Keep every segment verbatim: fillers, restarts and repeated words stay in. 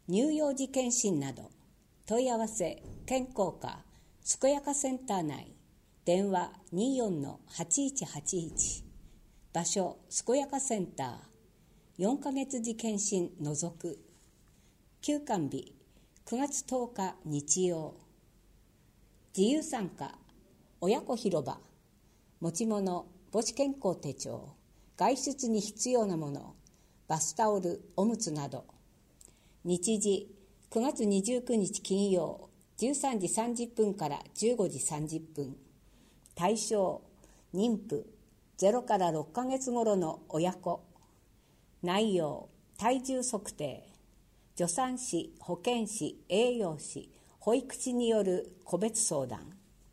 乳幼児検診など問い合わせ健康課健やかセンター内、電話 にじゅうよんのはちいちはちいち、場所健やかセンター、よんかげつ時検診除く、休館日くがつとおか日曜、自由参加親子広場、持ち物母子健康手帳、外出に必要なもの、バスタオルおむつなど、日時くがつにじゅうくにち金曜じゅうさんじさんじゅっぷんからじゅうごじさんじゅっぷん、対象妊婦ゼロからろっかげつ頃の親子、内容体重測定、助産師、保健師、栄養士、保育士による個別相談、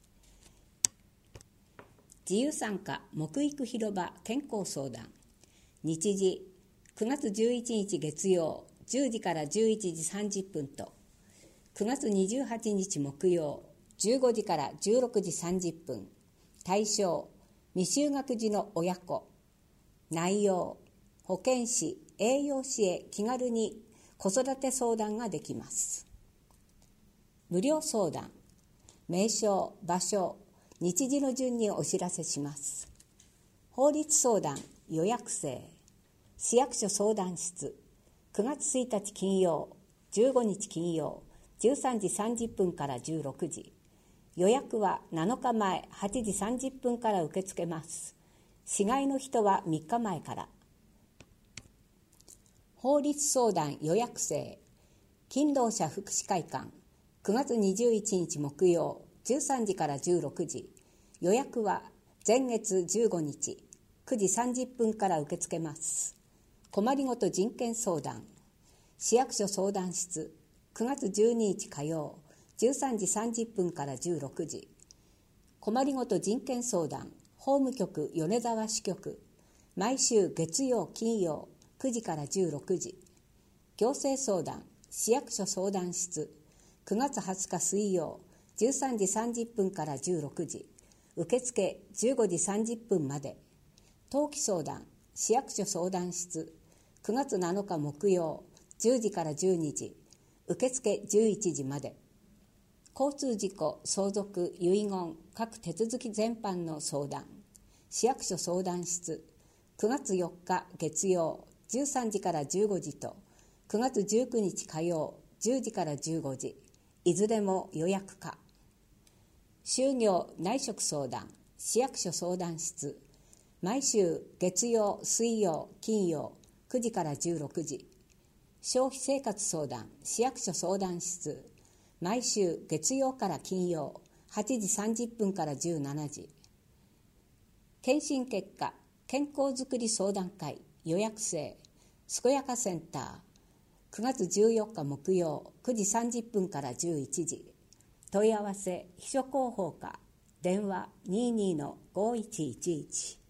自由参加木育広場健康相談、日時くがつじゅういちにち月曜じゅうじからじゅういちじさんじゅっぷんと、くがつにじゅうはちにち木曜じゅうごじからじゅうろくじさんじゅっぷん、対象未就学児の親子、内容保健師、栄養士へ気軽に子育て相談ができます。無料相談、名称、場所、日時の順にお知らせします。法律相談予約制、市役所相談室、くがつついたち金曜、じゅうごにち金曜、じゅうさんじさんじゅっぷんからじゅうろくじ、予約はなのかまえはちじさんじゅっぷんから受け付けます。市外の人はみっかまえから。法律相談予約制、勤労者福祉会館、くがつにじゅういちにち木曜じゅうさんじからじゅうろくじ、予約は前月じゅうごにちくじさんじゅっぷんから受け付けます。困りごと人権相談、市役所相談室、くがつじゅうににち火曜じゅうさんじさんじゅっぷんからじゅうろくじ、困りごと人権相談法務局米沢支局、毎週月曜金曜くじからじゅうろくじ、行政相談市役所相談室、くがつはつか水曜じゅうさんじさんじゅっぷんからじゅうろくじ、受付じゅうごじさんじゅっぷんまで。登記相談市役所相談室、くがつなのか木曜じゅうじからじゅうにじ、受付じゅういちじまで。交通事故、相続、遺言、各手続き全般の相談、市役所相談室、くがつよっか月曜じゅうさんじからじゅうごじと、くがつじゅうくにち火曜じゅうじからじゅうごじ、いずれも予約可。就業内職相談市役所相談室、毎週月曜水曜金曜くじからじゅうろくじ、消費生活相談市役所相談室、毎週月曜から金曜はちじさんじゅっぷんからじゅうしちじ、検診結果健康づくり相談会予約制健やかセンター、くがつじゅうよっか木曜くじさんじゅっぷんからじゅういちじ、問い合わせ秘書広報課、電話 にじゅうにのごいちいちいち。